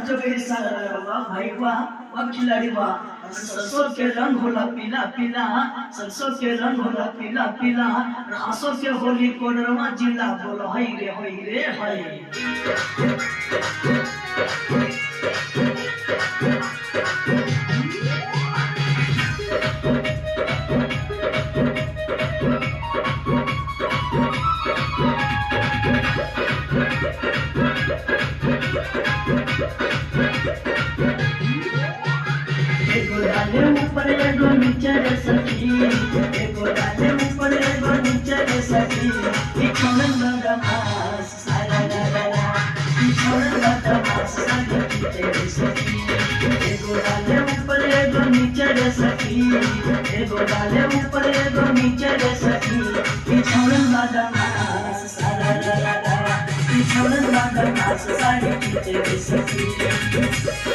जो भी वाह भाई वाह खिलाड़ी वाह। सरसों के रंग होला पीला पीला, सरसों के रंग होला पीला पीला, आंसू के होली कोडरमा जिला बोलो हई रे हई। एगो डाले ऊपर एगो नीचे रे सखी, एगो डाले ऊपर एगो नीचे रे सखी, ई छोड़न बदमाश सारा ला ला ला, ई छोड़न बदमाश सारा नीचे रे सखी। एगो डाले ऊपर एगो नीचे रे सखी, एगो डाले ऊपर एगो नीचे रे सखी, ई छोड़न बदमाश सारा ला ला ला, ई छोड़न बदमाश सारा नीचे रे सखी।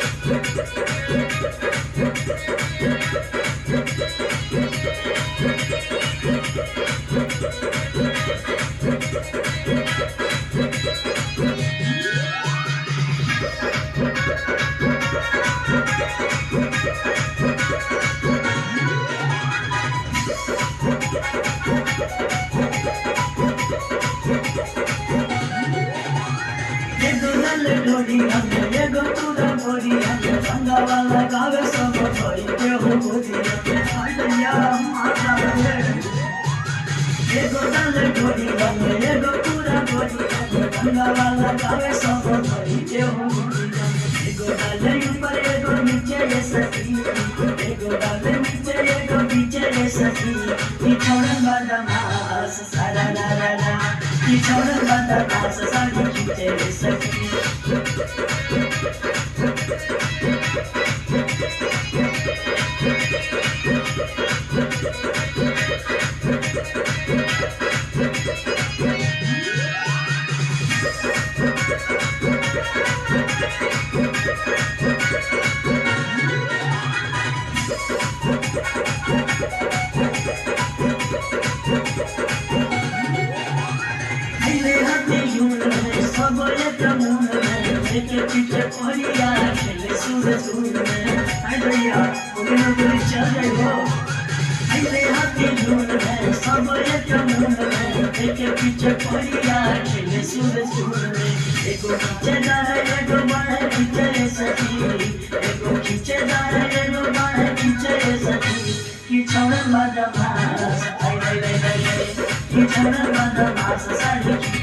ढोली हमें एगो पूरा भोरी हमें रंगा वाला गावे सब भई के हो गोदी हाय दैया माता रे। एगो डाले ढोली हमें एगो पूरा भोरी हमें रंगा वाला गावे सब भई के हो गोदी। एगो डाले ऊपर एगो नीचे ये सखी, एगो डाले नीचे एगो नीचे ये सखी, ई छोड़न बदमाश सारा ला ला ला, ई छोड़न बदमाश सारा नीचे ये सखी। सब एक मुन में के पीछे परिया खेले सूरज में हाय दैया बोले न बोले चल जाइबो। आइले हाथी झूल में सब एक मुन में के पीछे परिया खेले सूरज में। एगो खींचे जा रे एगो बाहे खींचे रे सखी, एगो खींचे जा रे एगो बाहे खींचे रे सखी, की छोड़न बदमाश आई रे रे रे, की छोड़न बदमाश सारी